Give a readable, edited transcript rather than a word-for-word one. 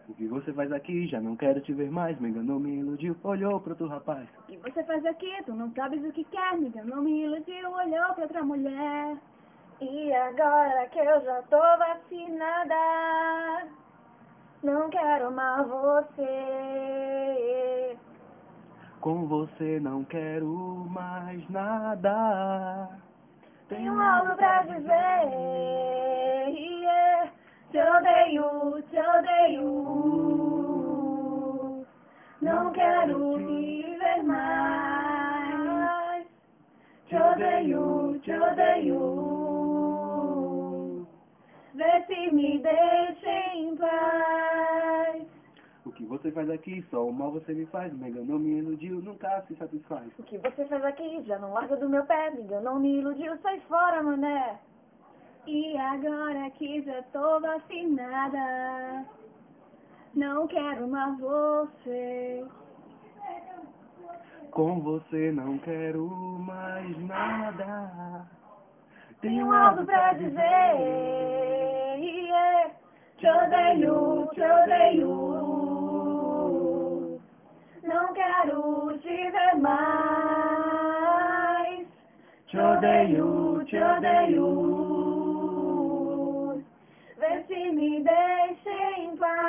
O que você faz aqui? Já não quero te ver mais. Me enganou, me iludiu, olhou pro outro rapaz. O que você faz aqui? Tu não sabes o que quer. Me enganou, me iludiu, olhou pra outra mulher. E agora que eu já tô vacinada, não quero mais você. Com você não quero mais nada. Tenho algo pra dizer. Yeah. Te odeio, te odeio. Não quero te ver mais. Te odeio, te odeio. Vê se me deixa em paz. O que você faz aqui? Só o mal você me faz. Me enganou, me iludiu, nunca se satisfaz. O que você faz aqui? Já não larga do meu pé. Me enganou, me iludiu, sai fora, mané. E agora que já tô vacinada, não quero mais você. Com você não quero mais nada. Tenho algo pra dizer. Yeah. Te odeio, te odeio. Não quero te ver mais. Te odeio, te odeio. Vê se me deixa em paz.